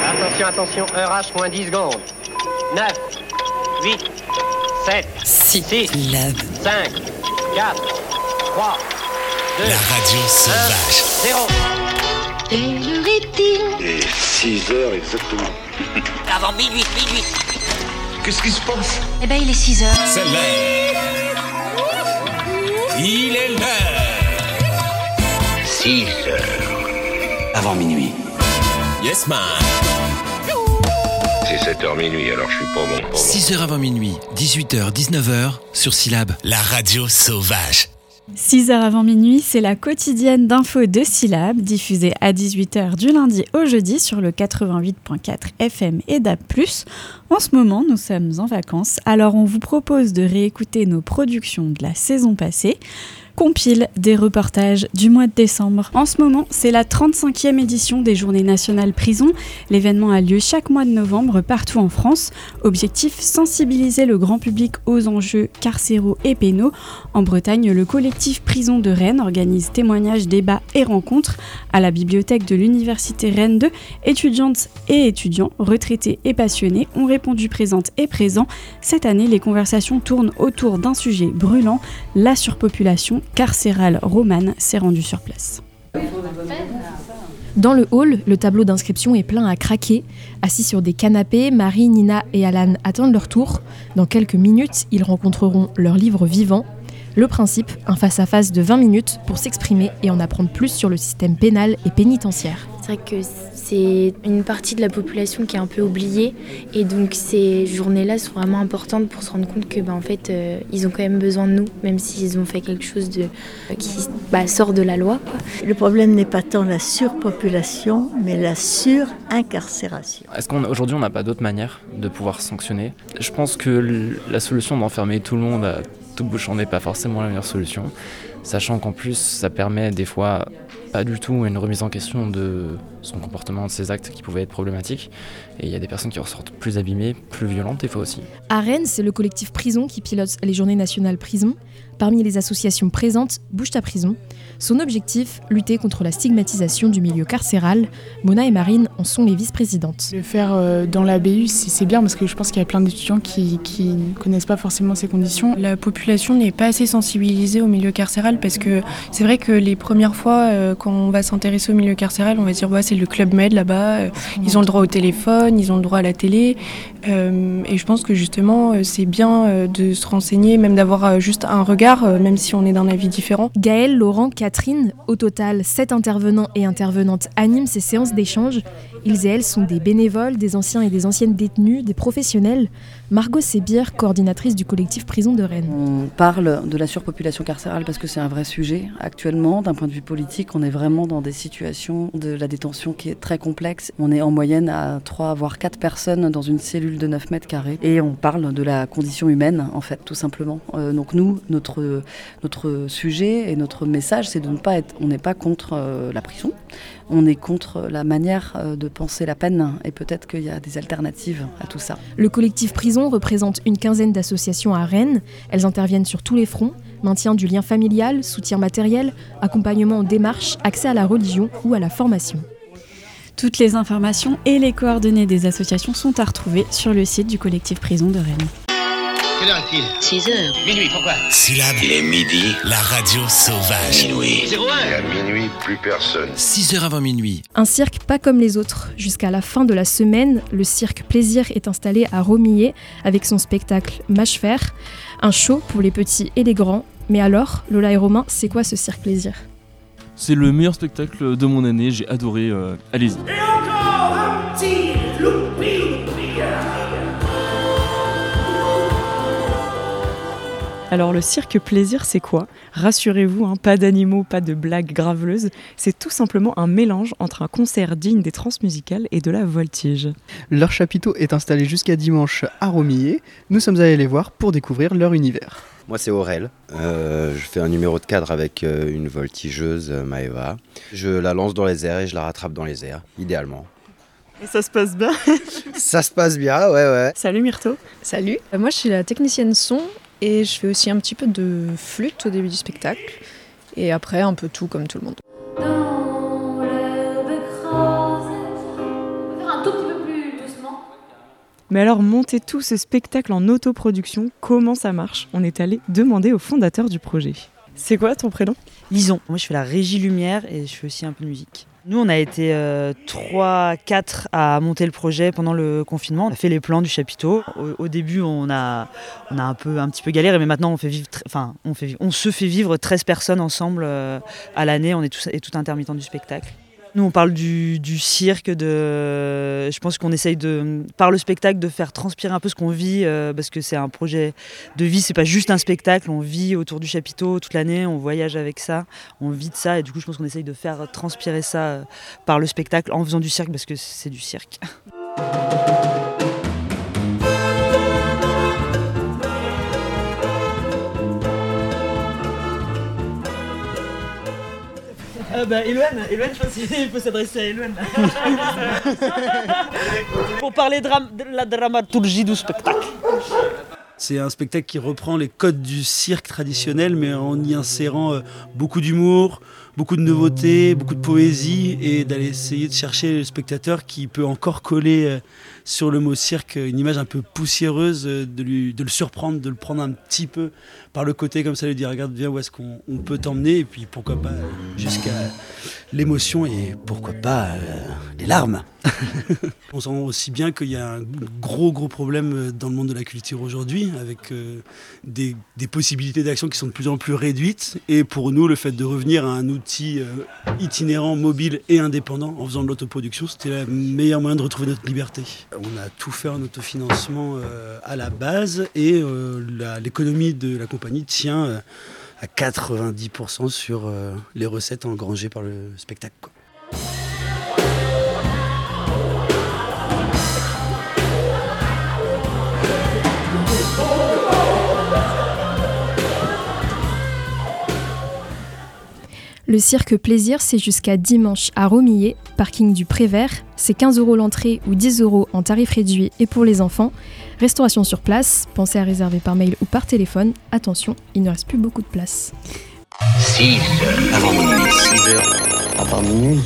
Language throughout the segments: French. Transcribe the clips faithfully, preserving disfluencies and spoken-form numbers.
Attention, attention, heure H moins dix secondes. neuf, huit, sept, six, cinq, quatre, trois, deux, La radio sauvage. zéro. Quelle heure est-il ? Et six heures exactement. Avant minuit, minuit. Qu'est-ce qui se passe ? Eh ben, il est six heures. C'est l'heure. Il est l'heure. six heures. Avant minuit. Yes man. C'est sept heures minuit, alors je suis pas bon. Pas bon. six heures avant minuit, dix-huit heures, dix-neuf heures, sur Syllab. La radio sauvage. six heures avant minuit, c'est la quotidienne d'infos de Syllab, diffusée à dix-huit heures du lundi au jeudi sur le quatre-vingt-huit virgule quatre F M et D A B plus. En ce moment, nous sommes en vacances, alors on vous propose de réécouter nos productions de la saison passée. Compile des reportages du mois de décembre. En ce moment, c'est la trente-cinquième édition des Journées nationales prison. L'événement a lieu chaque mois de novembre partout en France. Objectif, sensibiliser le grand public aux enjeux carcéraux et pénaux. En Bretagne, le collectif Prison de Rennes organise témoignages, débats et rencontres. À la bibliothèque de l'Université Rennes deux, étudiantes et étudiants, retraités et passionnés, ont répondu présentes et présents. Cette année, les conversations tournent autour d'un sujet brûlant, la surpopulation carcérale romane s'est rendue sur place. Dans le hall, le tableau d'inscription est plein à craquer. Assis sur des canapés, Marie, Nina et Alan attendent leur tour. Dans quelques minutes, ils rencontreront leur livre vivant. Le principe, un face-à-face de vingt minutes pour s'exprimer et en apprendre plus sur le système pénal et pénitentiaire. C'est vrai que c'est une partie de la population qui est un peu oubliée et donc ces journées-là sont vraiment importantes pour se rendre compte que bah, en fait, euh, ils ont quand même besoin de nous, même s'ils ont fait quelque chose de, qui bah, sort de la loi, quoi. Le problème n'est pas tant la surpopulation, mais la surincarcération. Est-ce qu'aujourd'hui on n'a pas d'autre manière de pouvoir sanctionner ? Je pense que la solution d'enfermer tout le monde à tout bouchon n'est pas forcément la meilleure solution, sachant qu'en plus ça permet des fois pas du tout une remise en question de son comportement, de ses actes qui pouvaient être problématiques. Et il y a des personnes qui ressortent plus abîmées, plus violentes des fois aussi. À Rennes, c'est le collectif Prison qui pilote les Journées nationales prison. Parmi les associations présentes, Bouge ta prison. Son objectif, lutter contre la stigmatisation du milieu carcéral. Mona et Marine en sont les vice-présidentes. Le faire euh, dans l'A B U, c'est, c'est bien parce que je pense qu'il y a plein d'étudiants qui, qui ne connaissent pas forcément ces conditions. La population n'est pas assez sensibilisée au milieu carcéral parce que c'est vrai que les premières fois, euh, quand on va s'intéresser au milieu carcéral, on va se dire bah, c'est le Club Med là-bas, euh, ils ont le droit au téléphone, ils ont le droit à la télé. Euh, et je pense que justement, euh, c'est bien euh, de se renseigner, même d'avoir euh, juste un regard, euh, même si on est d'un avis différent. Gaëlle, Laurent, Catherine, au total, sept intervenants et intervenantes animent ces séances d'échange. Ils et elles sont des bénévoles, des anciens et des anciennes détenus, des professionnels. Margot Sébir, coordinatrice du collectif Prison de Rennes. On parle de la surpopulation carcérale parce que c'est un vrai sujet. Actuellement, d'un point de vue politique, on est vraiment dans des situations de la détention qui est très complexe. On est en moyenne à trois voire quatre personnes dans une cellule de neuf mètres carrés. Et on parle de la condition humaine, en fait, tout simplement. Euh, donc nous, notre, notre sujet et notre message, c'est de ne pas être... On n'est pas contre euh, la prison. On est contre la manière de penser la peine et peut-être qu'il y a des alternatives à tout ça. Le collectif Prison représente une quinzaine d'associations à Rennes. Elles interviennent sur tous les fronts, maintien du lien familial, soutien matériel, accompagnement en démarche, accès à la religion ou à la formation. Toutes les informations et les coordonnées des associations sont à retrouver sur le site du collectif Prison de Rennes. Quelle heure est-il ? six heures. Minuit, pourquoi ? Syllab. Il est midi. La radio sauvage. Minuit. zéro un. Et à minuit, plus personne. six heures avant minuit. Un cirque pas comme les autres. Jusqu'à la fin de la semaine, le cirque Plaisir est installé à Romillet avec son spectacle Mâche-Fer. Un show pour les petits et les grands. Mais alors, Lola et Romain, c'est quoi ce cirque Plaisir ? C'est le meilleur spectacle de mon année, j'ai adoré, euh, allez-y. Et encore un petit loupi. Alors le cirque Plaisir, c'est quoi ? Rassurez-vous, hein, pas d'animaux, pas de blagues graveleuses. C'est tout simplement un mélange entre un concert digne des transmusicales et de la voltige. Leur chapiteau est installé jusqu'à dimanche à Romillet. Nous sommes allés les voir pour découvrir leur univers. Moi c'est Aurel, euh, je fais un numéro de cadre avec euh, une voltigeuse, euh, Maëva. Je la lance dans les airs et je la rattrape dans les airs, idéalement. Et ça se passe bien ? Ça se passe bien, ouais ouais. Salut Myrto. Salut, euh, moi je suis la technicienne son et je fais aussi un petit peu de flûte au début du spectacle et après un peu tout comme tout le monde. Dans l'herbe écrasée, on va faire un tout petit peu plus doucement. Mais alors, monter tout ce spectacle en autoproduction, comment ça marche ? On est allé demander au fondateur du projet. C'est quoi ton prénom ? Lison. Moi, je fais la régie lumière et je fais aussi un peu de musique. Nous, on a été euh, trois quatre à monter le projet pendant le confinement. On a fait les plans du chapiteau. Au, au début, on a, on a un, peu, un petit peu galéré, mais maintenant, on, fait vivre, enfin, on, fait, on se fait vivre treize personnes ensemble euh, à l'année. On est tous, et tout intermittent du spectacle. Nous, on parle du, du cirque, de, je pense qu'on essaye de, par le spectacle, de faire transpirer un peu ce qu'on vit, euh, parce que c'est un projet de vie, c'est pas juste un spectacle, on vit autour du chapiteau toute l'année, on voyage avec ça, on vit de ça, et du coup, je pense qu'on essaye de faire transpirer ça euh, par le spectacle en faisant du cirque, parce que c'est du cirque. Euh, bah, Eloane, Eloane, je pense qu'il faut s'adresser à Eloane. Pour parler de, ram- de la dramaturgie du spectacle. C'est un spectacle qui reprend les codes du cirque traditionnel, mais en y insérant euh, beaucoup d'humour, beaucoup de nouveautés, beaucoup de poésie, et d'aller essayer de chercher le spectateur qui peut encore coller euh, sur le mot cirque une image un peu poussiéreuse, euh, de, lui, de le surprendre, de le prendre un petit peu par le côté comme ça, lui dire regarde, viens, où est-ce qu'on on peut t'emmener, et puis pourquoi pas euh, jusqu'à l'émotion et pourquoi pas euh, les larmes. On sent aussi bien qu'il y a un gros gros problème dans le monde de la culture aujourd'hui, avec euh, des, des possibilités d'action qui sont de plus en plus réduites, et pour nous le fait de revenir à un outil euh, itinérant, mobile et indépendant en faisant de l'autoproduction, c'était le meilleur moyen de retrouver notre liberté. On a tout fait en autofinancement euh, à la base, et euh, la, l'économie de la compagnie tient euh, à quatre-vingt-dix pour cent sur euh, les recettes engrangées par le spectacle, quoi. Le cirque Plaisir, c'est jusqu'à dimanche à Romillet, parking du Prévert. C'est quinze euros l'entrée ou dix euros en tarif réduit et pour les enfants. Restauration sur place, pensez à réserver par mail ou par téléphone. Attention, il ne reste plus beaucoup de place. six heures avant minuit, six heures avant minuit.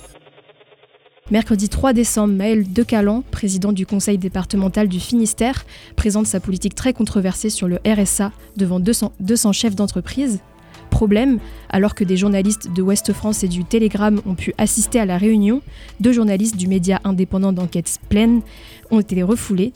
Mercredi trois décembre, Maël Decalan, président du conseil départemental du Finistère, présente sa politique très controversée sur le R S A devant deux cents, deux cents chefs d'entreprise. Problème, alors que des journalistes de Ouest France et du Télégramme ont pu assister à la réunion, deux journalistes du média indépendant d'enquête Pleine ont été refoulés.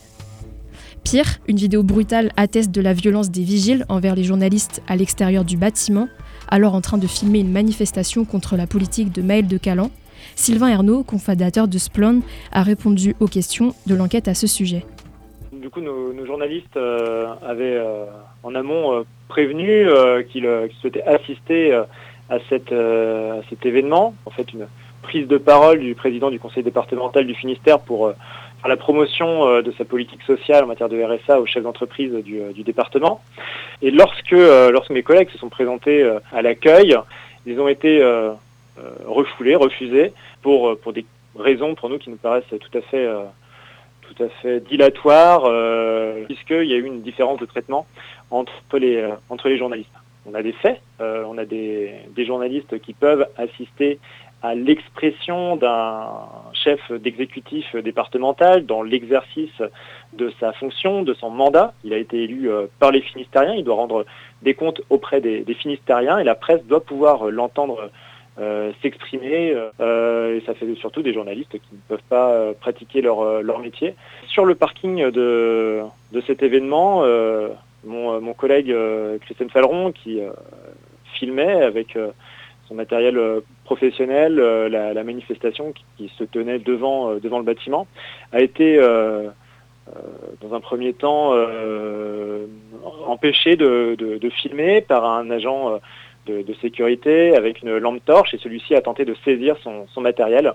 Pire, une vidéo brutale atteste de la violence des vigiles envers les journalistes à l'extérieur du bâtiment, alors en train de filmer une manifestation contre la politique de Maël Decalan. Sylvain Ernaud, cofondateur de Splone, a répondu aux questions de l'enquête à ce sujet. Du coup, nos, nos journalistes euh, avaient euh, en amont euh, prévenu euh, qu'ils, euh, qu'ils souhaitaient assister euh, à, cette, euh, à cet événement. En fait, une prise de parole du président du conseil départemental du Finistère pour euh, faire la promotion euh, de sa politique sociale en matière de R S A aux chefs d'entreprise du, euh, du département. Et lorsque, euh, lorsque mes collègues se sont présentés euh, à l'accueil, ils ont été euh, euh, refoulés, refusés, pour, pour des raisons pour nous qui nous paraissent tout à fait... Euh, tout à fait dilatoire, euh, puisqu'il y a eu une différence de traitement entre les, euh, entre les journalistes. On a des faits, euh, on a des, des journalistes qui peuvent assister à l'expression d'un chef d'exécutif départemental dans l'exercice de sa fonction, de son mandat. Il a été élu euh, par les Finistériens, il doit rendre des comptes auprès des, des Finistériens, et la presse doit pouvoir l'entendre Euh, s'exprimer, euh, et ça fait surtout des journalistes qui ne peuvent pas euh, pratiquer leur, euh, leur métier. Sur le parking de, de cet événement, euh, mon, mon collègue euh, Christian Falleron, qui euh, filmait avec euh, son matériel euh, professionnel euh, la, la manifestation qui, qui se tenait devant, euh, devant le bâtiment, a été euh, euh, dans un premier temps euh, empêché de, de, de filmer par un agent euh, De, de sécurité avec une lampe torche, et celui-ci a tenté de saisir son, son matériel,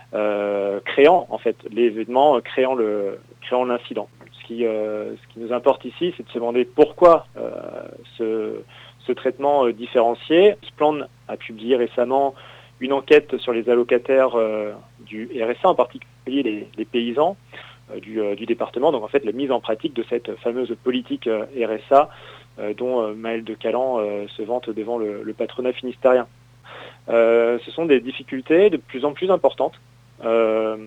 euh, créant en fait l'événement, créant le créant l'incident. Ce qui, euh, ce qui nous importe ici, c'est de se demander pourquoi euh, ce, ce traitement euh, différencié. Splone a publié récemment une enquête sur les allocataires euh, du R S A, en particulier les, les paysans euh, du, euh, du département. Donc en fait la mise en pratique de cette fameuse politique euh, R S A Euh, dont euh, Maël Decalan euh, se vante devant le, le patronat finistérien. Euh, ce sont des difficultés de plus en plus importantes. Euh,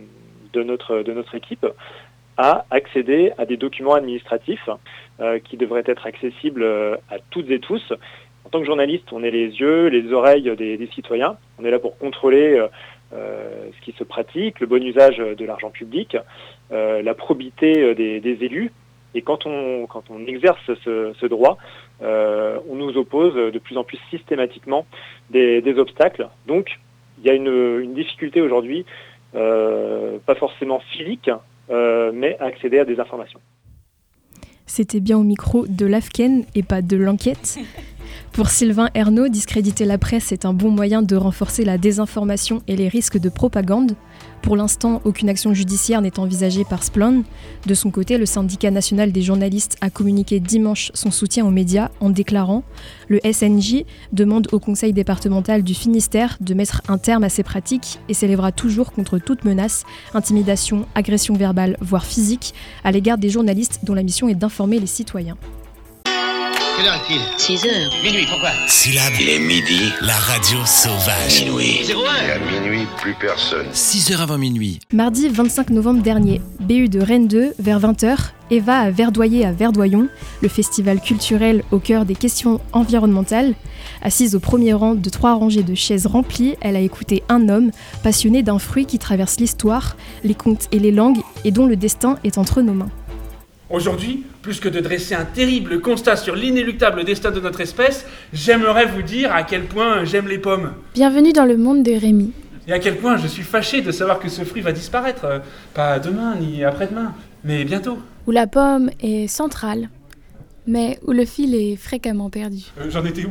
de notre, de notre équipe à accéder à des documents administratifs euh, qui devraient être accessibles à toutes et tous. En tant que journaliste, on est les yeux, les oreilles des, des citoyens. On est là pour contrôler euh, ce qui se pratique, le bon usage de l'argent public, euh, la probité des, des élus. Et quand on, quand on exerce ce, ce droit, euh, on nous oppose de plus en plus systématiquement des, des obstacles. Donc, il y a une, une difficulté aujourd'hui, euh, pas forcément physique, euh, mais à accéder à des informations. C'était bien au micro de l'Afken et pas de l'enquête. Pour Sylvain Ernaud, discréditer la presse est un bon moyen de renforcer la désinformation et les risques de propagande. Pour l'instant, aucune action judiciaire n'est envisagée par Splon. De son côté, le syndicat national des journalistes a communiqué dimanche son soutien aux médias en déclarant « Le S N J demande au conseil départemental du Finistère de mettre un terme à ces pratiques et s'élèvera toujours contre toute menace, intimidation, agression verbale, voire physique, à l'égard des journalistes dont la mission est d'informer les citoyens. » Quelle heure est-il ? six heures. Minuit, pourquoi ? Syllabe. Il est midi. La radio sauvage. Minuit. zéro un. Et à minuit, plus personne. six heures avant minuit. Mardi vingt-cinq novembre dernier, B U de Rennes deux, vers vingt heures, Eva a verdoyé à Verdoyon, le festival culturel au cœur des questions environnementales. Assise au premier rang de trois rangées de chaises remplies, elle a écouté un homme passionné d'un fruit qui traverse l'histoire, les contes et les langues et dont le destin est entre nos mains. Aujourd'hui, plus que de dresser un terrible constat sur l'inéluctable destin de notre espèce, j'aimerais vous dire à quel point j'aime les pommes. Bienvenue dans le monde de Rémi. Et à quel point je suis fâché de savoir que ce fruit va disparaître. Euh, pas demain ni après-demain, mais bientôt. Où la pomme est centrale, mais où le fil est fréquemment perdu. Euh, j'en étais où ?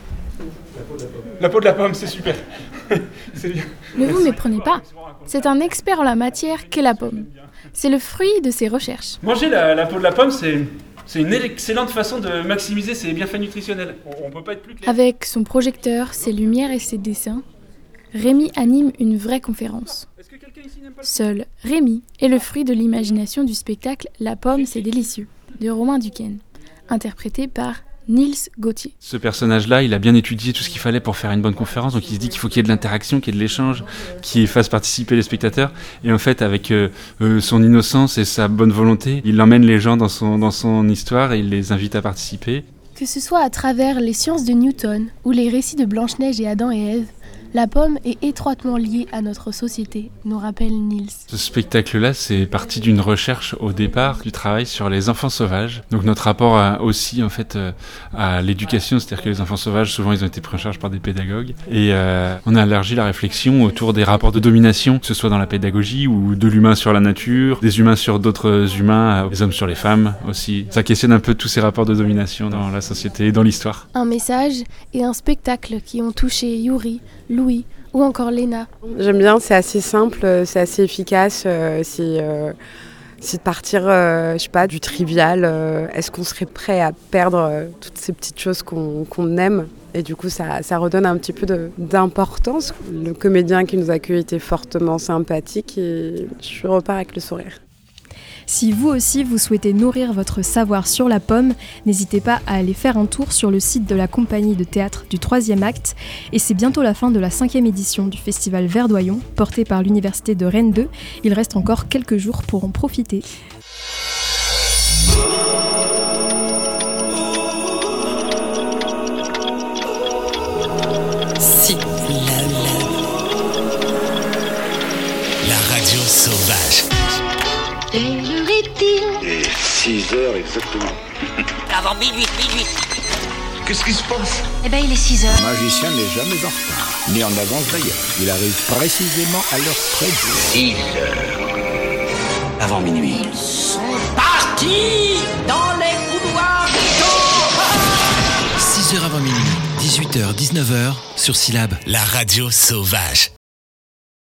La peau de la pomme, c'est super. C'est bien. Ne vous méprenez pas. C'est un expert en la matière qu'est la pomme. C'est le fruit de ses recherches. Manger la, la peau de la pomme, c'est, c'est une excellente façon de maximiser ses bienfaits nutritionnels. On, on peut pas être plus clair. Avec son projecteur, ses lumières et ses dessins, Rémi anime une vraie conférence. Seul Rémi est le fruit de l'imagination du spectacle La pomme, c'est délicieux, de Romain Duquesne, interprété par Nils Gauthier. Ce personnage-là, il a bien étudié tout ce qu'il fallait pour faire une bonne conférence, donc il se dit qu'il faut qu'il y ait de l'interaction, qu'il y ait de l'échange, qu'il fasse participer les spectateurs. Et en fait, avec euh, euh, son innocence et sa bonne volonté, il emmène les gens dans son, dans son histoire et il les invite à participer. Que ce soit à travers les sciences de Newton ou les récits de Blanche-Neige et Adam et Ève, la pomme est étroitement liée à notre société, nous rappelle Nils. Ce spectacle-là, c'est parti d'une recherche au départ du travail sur les enfants sauvages. Donc notre rapport à, aussi en fait euh, à l'éducation, c'est-à-dire que les enfants sauvages, souvent ils ont été pris en charge par des pédagogues. Et euh, on a élargi la réflexion autour des rapports de domination, que ce soit dans la pédagogie ou de l'humain sur la nature, des humains sur d'autres humains, des hommes sur les femmes aussi. Ça questionne un peu tous ces rapports de domination dans la société et dans l'histoire. Un message et un spectacle qui ont touché Yuri, Louis ou encore Léna. J'aime bien, c'est assez simple, c'est assez efficace, euh, c'est, euh, c'est de partir, euh, je sais pas, du trivial. Euh, est-ce qu'on serait prêt à perdre euh, toutes ces petites choses qu'on, qu'on aime ? Et du coup, ça, ça redonne un petit peu de, d'importance. Le comédien qui nous accueille était fortement sympathique et je repars avec le sourire. Si vous aussi vous souhaitez nourrir votre savoir sur la pomme, n'hésitez pas à aller faire un tour sur le site de la compagnie de théâtre du troisième acte. Et c'est bientôt la fin de la cinquième édition du festival Verdoyon, porté par l'université de Rennes deux. Il reste encore quelques jours pour en profiter. Si la, la. La radio sauvage. Quelle heure est-il ? Et six heures exactement. Avant minuit, minuit. Qu'est-ce qui se passe ? Eh ben, il est six heures. Le magicien n'est jamais en retard, ni en avance d'ailleurs. Il arrive précisément à l'heure prévue. six heures. Avant minuit. Ils sont partis dans les couloirs d'eau. six heures avant minuit, dix-huit heures, dix-neuf heures, sur Syllabe, la radio sauvage.